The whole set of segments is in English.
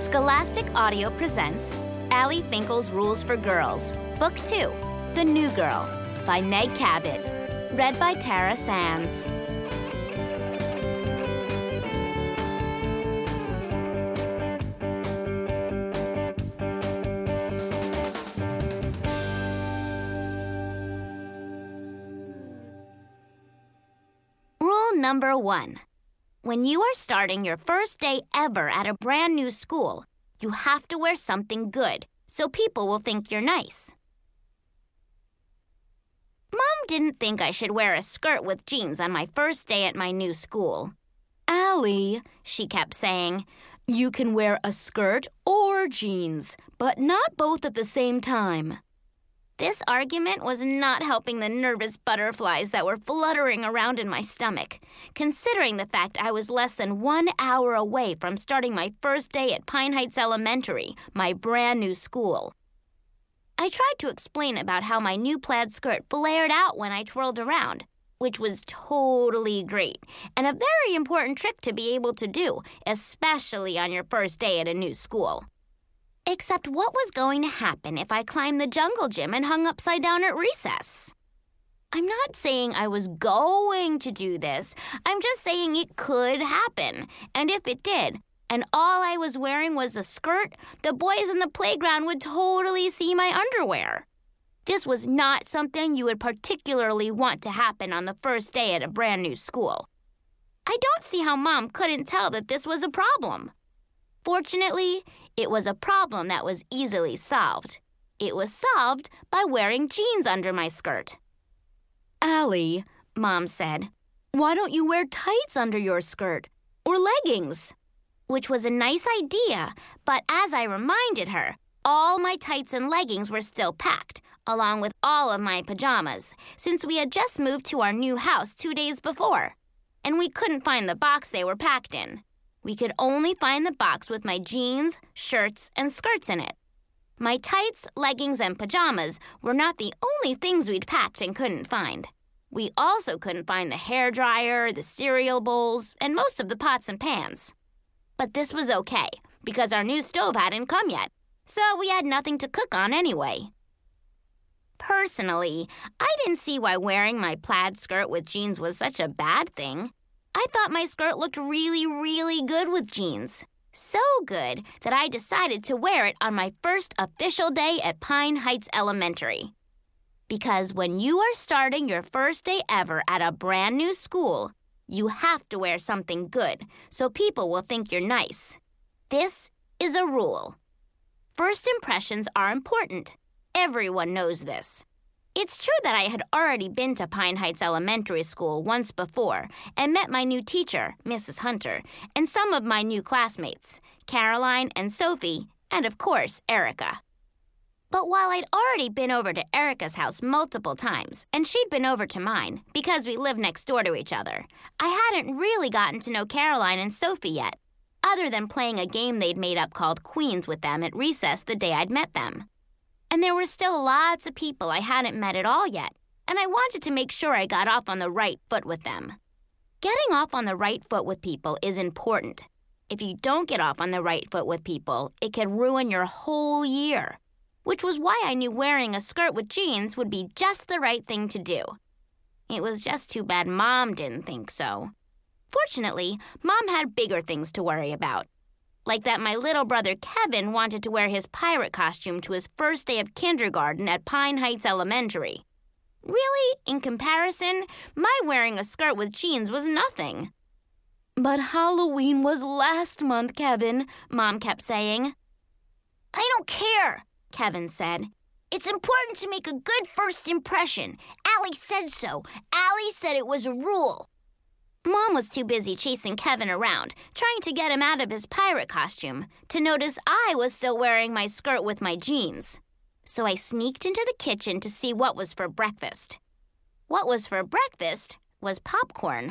Scholastic Audio presents Allie Finkel's Rules for Girls, Book 2, The New Girl, by Meg Cabot. Read by Tara Sands. Rule number 1. When you are starting your first day ever at a brand new school, you have to wear something good so people will think you're nice. Mom didn't think I should wear a skirt with jeans on my first day at my new school. Allie, she kept saying, you can wear a skirt or jeans, but not both at the same time. This argument was not helping the nervous butterflies that were fluttering around in my stomach, considering the fact I was less than 1 hour away from starting my first day at Pine Heights Elementary, my brand new school. I tried to explain about how my new plaid skirt flared out when I twirled around, which was totally great and a very important trick to be able to do, especially on your first day at a new school. Except what was going to happen if I climbed the jungle gym and hung upside down at recess? I'm not saying I was going to do this. I'm just saying it could happen. And if it did, and all I was wearing was a skirt, the boys in the playground would totally see my underwear. This was not something you would particularly want to happen on the first day at a brand new school. I don't see how Mom couldn't tell that this was a problem. Fortunately, it was a problem that was easily solved. It was solved by wearing jeans under my skirt. Allie, Mom said, why don't you wear tights under your skirt? Or leggings? Which was a nice idea, but as I reminded her, all my tights and leggings were still packed, along with all of my pajamas, since we had just moved to our new house 2 days before, and we couldn't find the box they were packed in. We could only find the box with my jeans, shirts, and skirts in it. My tights, leggings, and pajamas were not the only things we'd packed and couldn't find. We also couldn't find the hairdryer, the cereal bowls, and most of the pots and pans. But this was okay, because our new stove hadn't come yet, so we had nothing to cook on anyway. Personally, I didn't see why wearing my plaid skirt with jeans was such a bad thing. I thought my skirt looked really, really good with jeans. So good that I decided to wear it on my first official day at Pine Heights Elementary. Because when you are starting your first day ever at a brand new school, you have to wear something good so people will think you're nice. This is a rule. First impressions are important. Everyone knows this. It's true that I had already been to Pine Heights Elementary School once before and met my new teacher, Mrs. Hunter, and some of my new classmates, Caroline and Sophie, and of course, Erica. But while I'd already been over to Erica's house multiple times, and she'd been over to mine because we lived next door to each other, I hadn't really gotten to know Caroline and Sophie yet, other than playing a game they'd made up called Queens with them at recess the day I'd met them. And there were still lots of people I hadn't met at all yet, and I wanted to make sure I got off on the right foot with them. Getting off on the right foot with people is important. If you don't get off on the right foot with people, it can ruin your whole year, which was why I knew wearing a skirt with jeans would be just the right thing to do. It was just too bad Mom didn't think so. Fortunately, Mom had bigger things to worry about. Like that my little brother Kevin wanted to wear his pirate costume to his first day of kindergarten at Pine Heights Elementary. Really, in comparison, my wearing a skirt with jeans was nothing. But Halloween was last month, Kevin, Mom kept saying. I don't care, Kevin said. It's important to make a good first impression. Allie said so. Allie said it was a rule. Mom was too busy chasing Kevin around, trying to get him out of his pirate costume, to notice I was still wearing my skirt with my jeans. So I sneaked into the kitchen to see what was for breakfast. What was for breakfast was popcorn.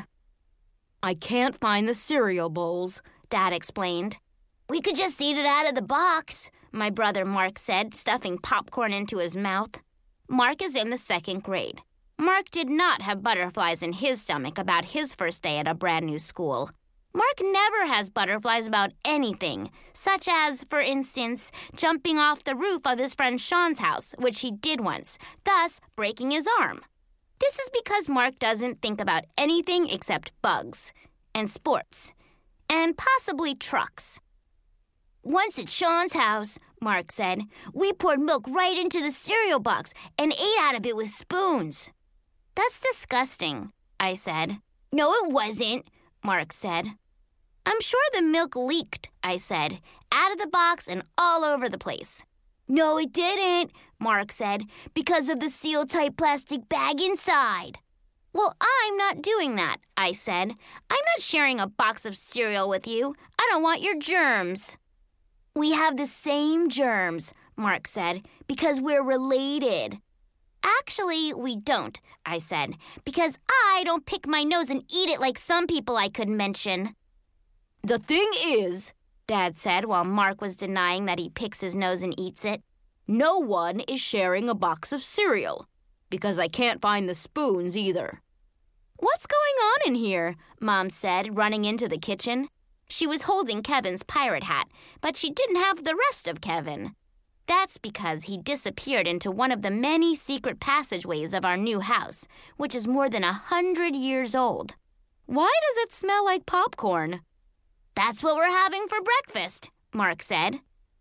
I can't find the cereal bowls, Dad explained. We could just eat it out of the box, my brother Mark said, stuffing popcorn into his mouth. Mark is in the 2nd grade. Mark did not have butterflies in his stomach about his first day at a brand new school. Mark never has butterflies about anything, such as, for instance, jumping off the roof of his friend Sean's house, which he did once, thus breaking his arm. This is because Mark doesn't think about anything except bugs and sports and possibly trucks. Once at Sean's house, Mark said, we poured milk right into the cereal box and ate out of it with spoons. That's disgusting, I said. No, it wasn't, Mark said. I'm sure the milk leaked, I said, out of the box and all over the place. No, it didn't, Mark said, because of the seal-tight plastic bag inside. Well, I'm not doing that, I said. I'm not sharing a box of cereal with you. I don't want your germs. We have the same germs, Mark said, because we're related. Actually, we don't, I said, because I don't pick my nose and eat it like some people I could mention. The thing is, Dad said while Mark was denying that he picks his nose and eats it, no one is sharing a box of cereal, because I can't find the spoons either. What's going on in here? Mom said, running into the kitchen. She was holding Kevin's pirate hat, but she didn't have the rest of Kevin. That's because he disappeared into one of the many secret passageways of our new house, which is more than 100 years old. Why does it smell like popcorn? That's what we're having for breakfast, Mark said.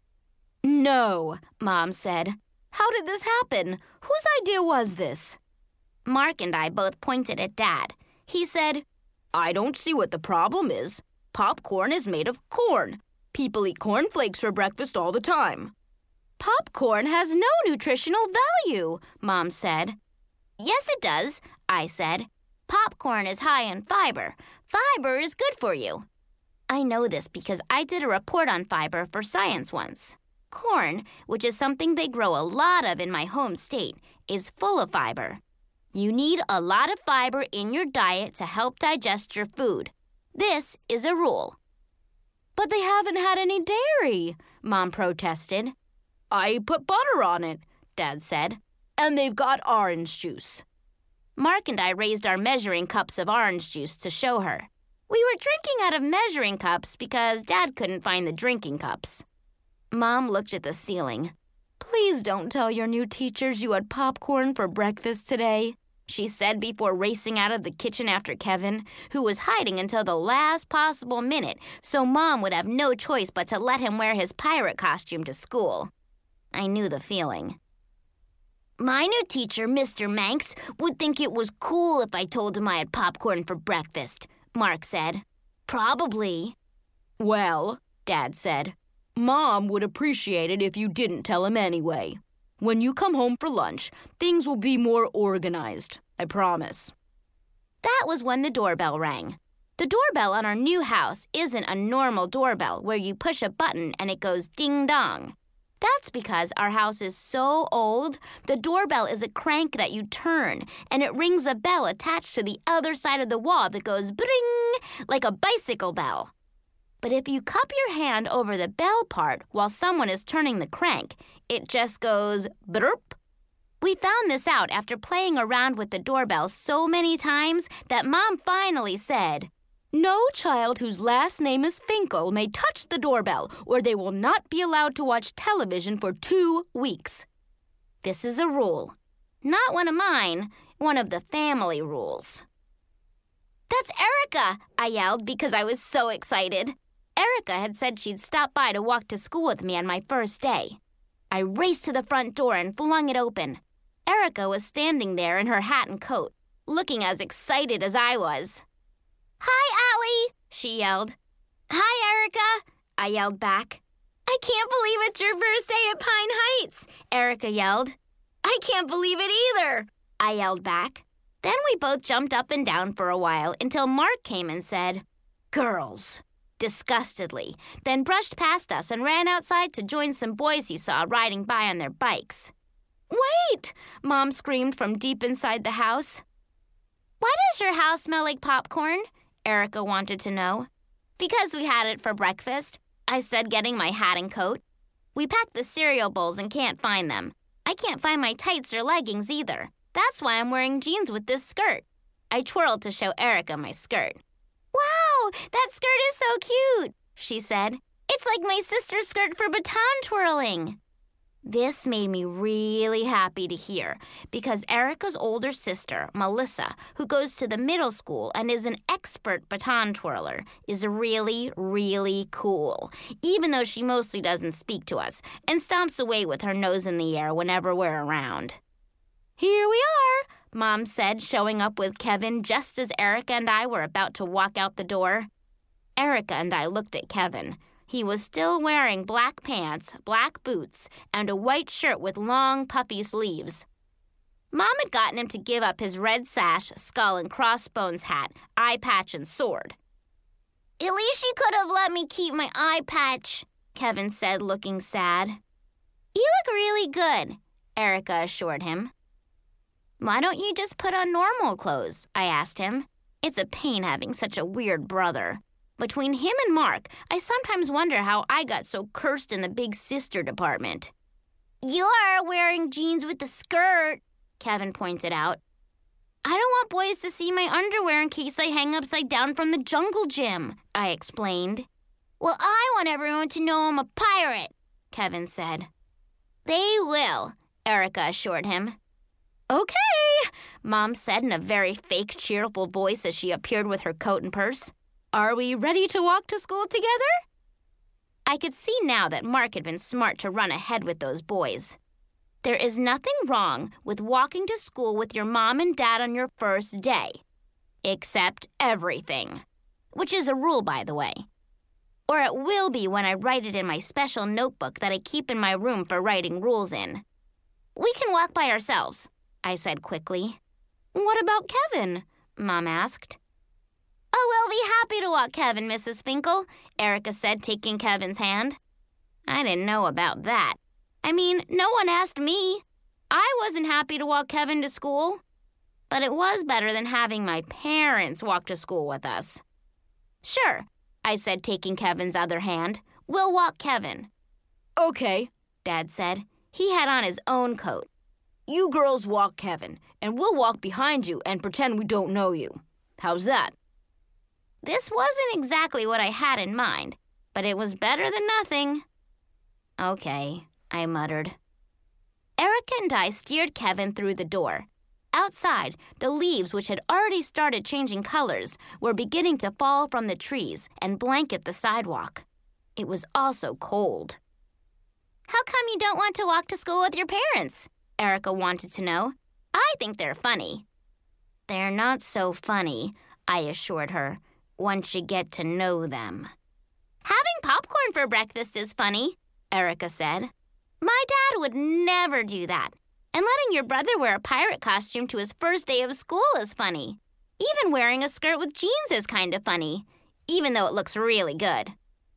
No, Mom said. How did this happen? Whose idea was this? Mark and I both pointed at Dad. He said, I don't see what the problem is. Popcorn is made of corn. People eat cornflakes for breakfast all the time. Popcorn has no nutritional value, Mom said. Yes, it does, I said. Popcorn is high in fiber. Fiber is good for you. I know this because I did a report on fiber for science once. Corn, which is something they grow a lot of in my home state, is full of fiber. You need a lot of fiber in your diet to help digest your food. This is a rule. But they haven't had any dairy, Mom protested. I put butter on it, Dad said. And they've got orange juice. Mark and I raised our measuring cups of orange juice to show her. We were drinking out of measuring cups because Dad couldn't find the drinking cups. Mom looked at the ceiling. Please don't tell your new teachers you had popcorn for breakfast today, she said before racing out of the kitchen after Kevin, who was hiding until the last possible minute so Mom would have no choice but to let him wear his pirate costume to school. I knew the feeling. My new teacher, Mr. Manx, would think it was cool if I told him I had popcorn for breakfast, Mark said. Probably. Well, Dad said, Mom would appreciate it if you didn't tell him anyway. When you come home for lunch, things will be more organized, I promise. That was when the doorbell rang. The doorbell on our new house isn't a normal doorbell where you push a button and it goes ding-dong. That's because our house is so old, the doorbell is a crank that you turn, and it rings a bell attached to the other side of the wall that goes bring, like a bicycle bell. But if you cup your hand over the bell part while someone is turning the crank, it just goes burp. We found this out after playing around with the doorbell so many times that Mom finally said, No child whose last name is Finkel may touch the doorbell, or they will not be allowed to watch television for 2 weeks. This is a rule. Not one of mine, one of the family rules. That's Erica, I yelled because I was so excited. Erica had said she'd stop by to walk to school with me on my first day. I raced to the front door and flung it open. Erica was standing there in her hat and coat, looking as excited as I was. Hi, Allie, she yelled. Hi, Erica, I yelled back. I can't believe it's your first day at Pine Heights, Erica yelled. I can't believe it either, I yelled back. Then we both jumped up and down for a while until Mark came and said, Girls, disgustedly, then brushed past us and ran outside to join some boys he saw riding by on their bikes. Wait, Mom screamed from deep inside the house. Why does your house smell like popcorn? Erica wanted to know. Because we had it for breakfast, I said, getting my hat and coat. We packed the cereal bowls and can't find them. I can't find my tights or leggings either. That's why I'm wearing jeans with this skirt. I twirled to show Erica my skirt. Wow, Wow, that skirt is so cute, she said. It's like my sister's skirt for baton twirling. This made me really happy to hear because Erica's older sister, Melissa, who goes to the middle school and is an expert baton twirler, is really, really cool, even though she mostly doesn't speak to us and stomps away with her nose in the air whenever we're around. Here we are, Mom said, showing up with Kevin just as Erica and I were about to walk out the door. Erica and I looked at Kevin. He was still wearing black pants, black boots, and a white shirt with long, puffy sleeves. Mom had gotten him to give up his red sash, skull and crossbones hat, eye patch, and sword. At least she could have let me keep my eye patch, Kevin said, looking sad. You look really good, Erica assured him. Why don't you just put on normal clothes? I asked him. It's a pain having such a weird brother. Between him and Mark, I sometimes wonder how I got so cursed in the big sister department. You're wearing jeans with a skirt, Kevin pointed out. I don't want boys to see my underwear in case I hang upside down from the jungle gym, I explained. Well, I want everyone to know I'm a pirate, Kevin said. They will, Erica assured him. Okay, Mom said in a very fake, cheerful voice as she appeared with her coat and purse. Are we ready to walk to school together? I could see now that Mark had been smart to run ahead with those boys. There is nothing wrong with walking to school with your mom and dad on your first day. Except everything. Which is a rule, by the way. Or it will be when I write it in my special notebook that I keep in my room for writing rules in. We can walk by ourselves, I said quickly. What about Kevin? Mom asked. Oh, we'll be happy to walk Kevin, Mrs. Finkel, Erica said, taking Kevin's hand. I didn't know about that. I mean, no one asked me. I wasn't happy to walk Kevin to school. But it was better than having my parents walk to school with us. Sure, I said, taking Kevin's other hand. We'll walk Kevin. Okay, Dad said. He had on his own coat. You girls walk Kevin, and we'll walk behind you and pretend we don't know you. How's that? This wasn't exactly what I had in mind, but it was better than nothing. Okay, I muttered. Erica and I steered Kevin through the door. Outside, the leaves, which had already started changing colors, were beginning to fall from the trees and blanket the sidewalk. It was also cold. How come you don't want to walk to school with your parents? Erica wanted to know. I think they're funny. They're not so funny, I assured her, once you get to know them. Having popcorn for breakfast is funny, Erica said. My dad would never do that. And letting your brother wear a pirate costume to his first day of school is funny. Even wearing a skirt with jeans is kind of funny, even though it looks really good.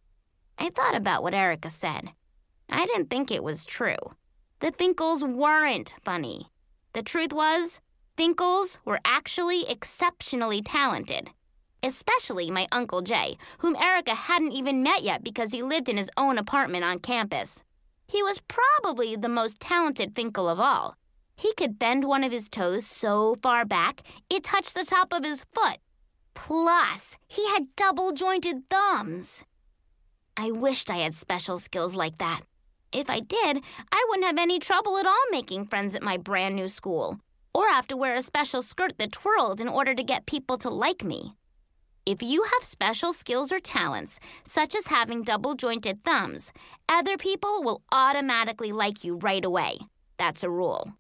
I thought about what Erica said. I didn't think it was true. The Finkels weren't funny. The truth was, Finkels were actually exceptionally talented. Especially my Uncle Jay, whom Erica hadn't even met yet because he lived in his own apartment on campus. He was probably the most talented Finkel of all. He could bend one of his toes so far back, it touched the top of his foot. Plus, he had double-jointed thumbs. I wished I had special skills like that. If I did, I wouldn't have any trouble at all making friends at my brand new school, or have to wear a special skirt that twirled in order to get people to like me. If you have special skills or talents, such as having double-jointed thumbs, other people will automatically like you right away. That's a rule.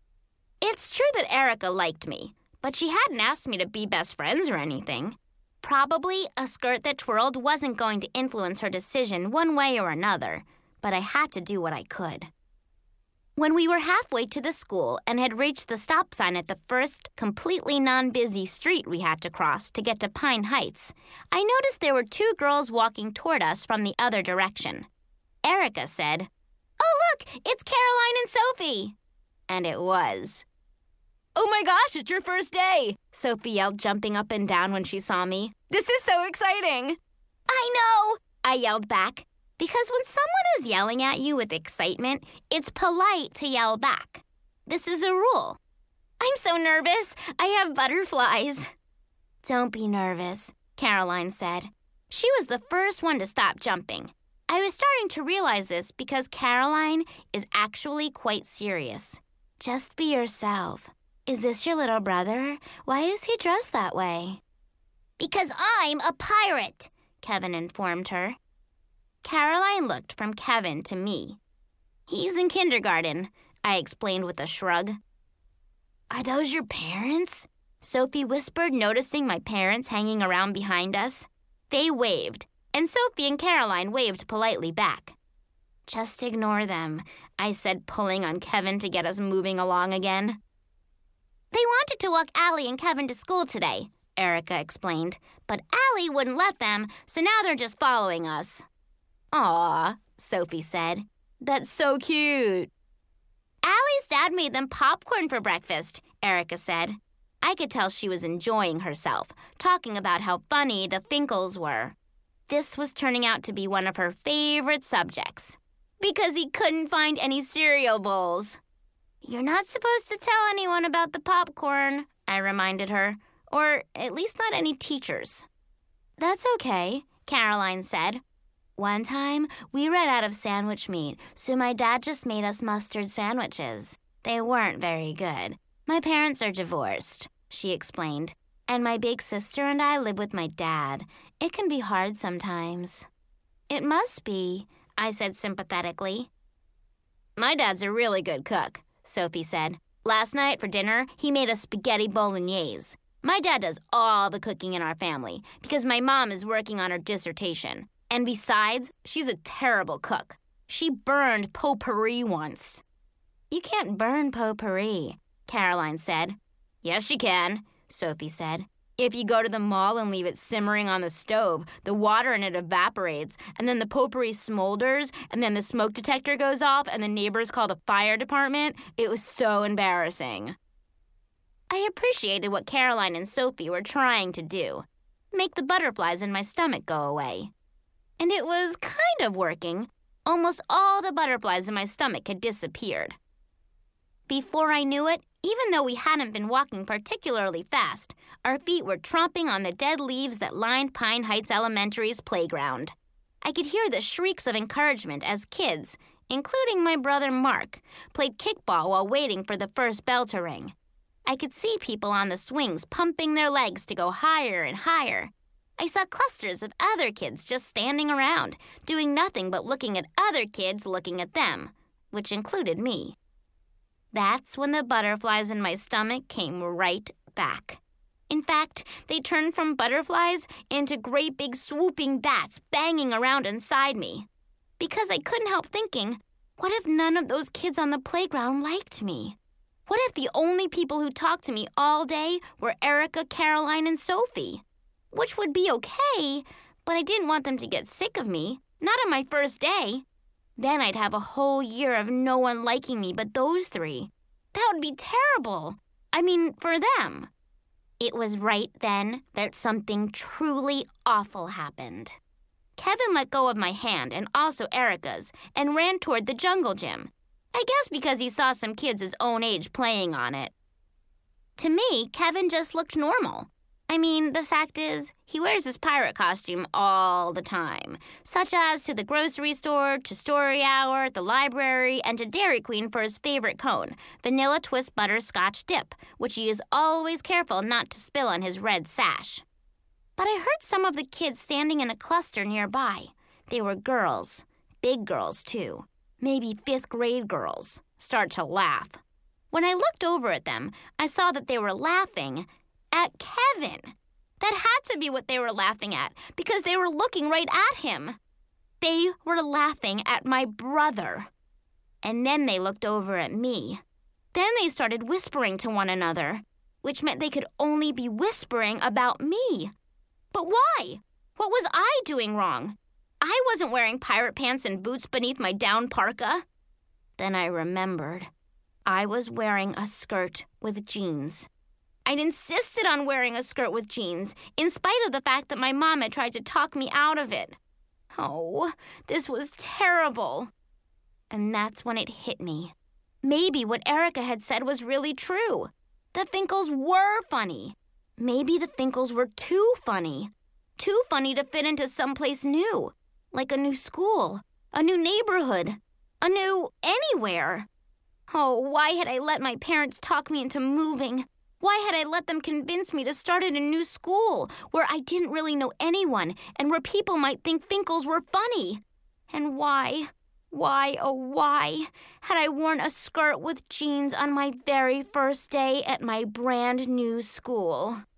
It's true that Erica liked me, but she hadn't asked me to be best friends or anything. Probably a skirt that twirled wasn't going to influence her decision one way or another, but I had to do what I could. When we were halfway to the school and had reached the stop sign at the first completely non-busy street we had to cross to get to Pine Heights, I noticed there were two girls walking toward us from the other direction. Erica said, "Oh, look, it's Caroline and Sophie." And it was. "Oh my gosh, it's your first day," Sophie yelled, jumping up and down when she saw me. "This is so exciting." "I know," I yelled back. Because when someone is yelling at you with excitement, it's polite to yell back. This is a rule. "I'm so nervous. I have butterflies." "Don't be nervous. Caroline said. She was the first one to stop jumping. I was starting to realize this because Caroline is actually quite serious. Just be yourself. Is this your little brother? Why is he dressed that way? Because I'm a pirate, Kevin informed her. Caroline looked from Kevin to me. He's in kindergarten, I explained with a shrug. Are those your parents? Sophie whispered, noticing my parents hanging around behind us. They waved, and Sophie and Caroline waved politely back. Just ignore them, I said, pulling on Kevin to get us moving along again. They wanted to walk Allie and Kevin to school today, Erica explained, but Allie wouldn't let them, so now they're just following us. Aw, Sophie said. That's so cute. Allie's dad made them popcorn for breakfast, Erica said. I could tell she was enjoying herself, talking about how funny the Finkles were. This was turning out to be one of her favorite subjects, because he couldn't find any cereal bowls. You're not supposed to tell anyone about the popcorn, I reminded her, or at least not any teachers. That's okay, Caroline said. One time, we ran out of sandwich meat, so my dad just made us mustard sandwiches. They weren't very good. My parents are divorced, she explained, and my big sister and I live with my dad. It can be hard sometimes. It must be, I said sympathetically. My dad's a really good cook, Sophie said. Last night for dinner, he made us spaghetti bolognese. My dad does all the cooking in our family because my mom is working on her dissertation. And besides, she's a terrible cook. She burned potpourri once. You can't burn potpourri, Caroline said. Yes, you can, Sophie said. If you go to the mall and leave it simmering on the stove, the water in it evaporates, and then the potpourri smolders, and then the smoke detector goes off, and the neighbors call the fire department. It was so embarrassing. I appreciated what Caroline and Sophie were trying to do, make the butterflies in my stomach go away. And it was kind of working. Almost all the butterflies in my stomach had disappeared. Before I knew it, even though we hadn't been walking particularly fast, our feet were tromping on the dead leaves that lined Pine Heights Elementary's playground. I could hear the shrieks of encouragement as kids, including my brother Mark, played kickball while waiting for the first bell to ring. I could see people on the swings pumping their legs to go higher and higher. I saw clusters of other kids just standing around, doing nothing but looking at other kids looking at them, which included me. That's when the butterflies in my stomach came right back. In fact, they turned from butterflies into great big swooping bats banging around inside me. Because I couldn't help thinking, what if none of those kids on the playground liked me? What if the only people who talked to me all day were Erica, Caroline, and Sophie? Which would be okay, but I didn't want them to get sick of me, not on my first day. Then I'd have a whole year of no one liking me but those three. That would be terrible. I mean, for them. It was right then that something truly awful happened. Kevin let go of my hand and also Erica's and ran toward the jungle gym. I guess because he saw some kids his own age playing on it. To me, Kevin just looked normal. I mean, the fact is, he wears his pirate costume all the time, such as to the grocery store, to Story Hour, the library, and to Dairy Queen for his favorite cone, Vanilla Twist Butterscotch Dip, which he is always careful not to spill on his red sash. But I heard some of the kids standing in a cluster nearby. They were girls, big girls too, maybe 5th grade girls, start to laugh. When I looked over at them, I saw that they were laughing at Kevin. That had to be what they were laughing at, because they were looking right at him. They were laughing at my brother. And then they looked over at me. Then they started whispering to one another, which meant they could only be whispering about me. But why? What was I doing wrong? I wasn't wearing pirate pants and boots beneath my down parka. Then I remembered. I was wearing a skirt with jeans. I'd insisted on wearing a skirt with jeans, in spite of the fact that my mom had tried to talk me out of it. Oh, this was terrible. And that's when it hit me. Maybe what Erica had said was really true. The Finkles were funny. Maybe the Finkles were too funny. Too funny to fit into someplace new, like a new school, a new neighborhood, a new anywhere. Oh, why had I let my parents talk me into moving? Why had I let them convince me to start at a new school where I didn't really know anyone and where people might think Finkel's were funny? And why, oh why, had I worn a skirt with jeans on my very first day at my brand new school?